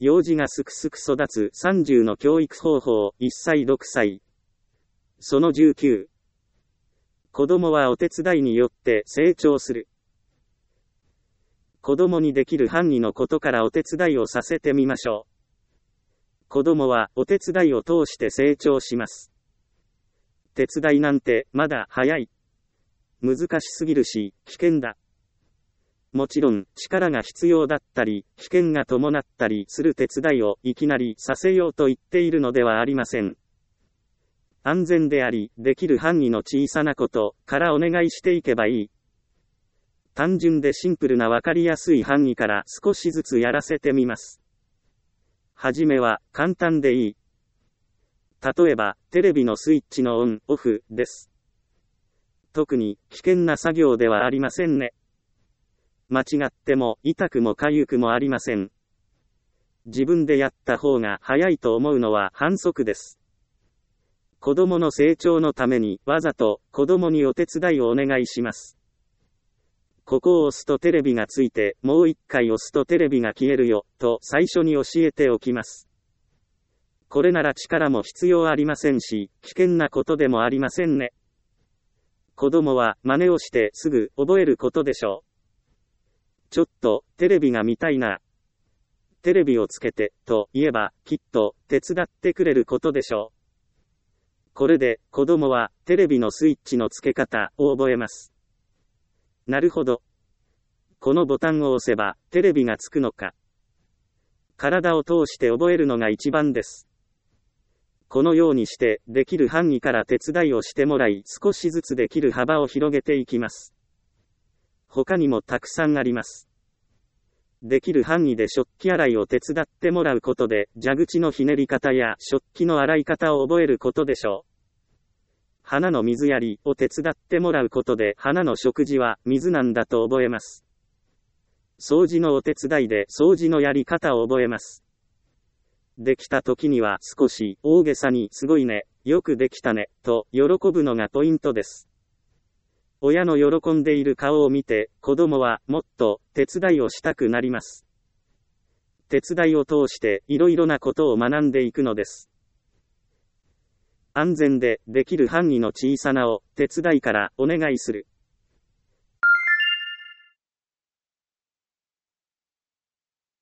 幼児がすくすく育つ30の教育方法。1歳6歳。その19。子供はお手伝いによって成長する。子供にできる範囲のことからお手伝いをさせてみましょう。子供はお手伝いを通して成長します。手伝いなんてまだ早い。難しすぎるし、危険だ。もちろん、力が必要だったり、危険が伴ったりする手伝いをいきなりさせようと言っているのではありません。安全であり、できる範囲の小さなことからお願いしていけばいい。単純でシンプルなわかりやすい範囲から少しずつやらせてみます。はじめは簡単でいい。例えば、テレビのスイッチのオン、オフです。特に危険な作業ではありませんね。間違っても痛くも痒くもありません。自分でやった方が早いと思うのは反則です。子供の成長のためにわざと子供にお手伝いをお願いします。ここを押すとテレビがついて、もう一回押すとテレビが消えるよ、と最初に教えておきます。これなら力も必要ありませんし、危険なことでもありませんね。子供は真似をしてすぐ覚えることでしょう。ちょっとテレビが見たいな。テレビをつけて、と言えば、きっと手伝ってくれることでしょう。これで子供はテレビのスイッチのつけ方を覚えます。なるほど。このボタンを押せばテレビがつくのか。体を通して覚えるのが一番です。このようにしてできる範囲から手伝いをしてもらい、少しずつできる幅を広げていきます。他にもたくさんあります。できる範囲で食器洗いを手伝ってもらうことで、蛇口のひねり方や食器の洗い方を覚えることでしょう。花の水やりを手伝ってもらうことで、花の食事は水なんだと覚えます。掃除のお手伝いで掃除のやり方を覚えます。できた時には少し大げさにすごいね、よくできたね、と喜ぶのがポイントです。親の喜んでいる顔を見て、子供はもっと手伝いをしたくなります。手伝いを通していろいろなことを学んでいくのです。安全でできる範囲の小さなお手伝いからお願いする。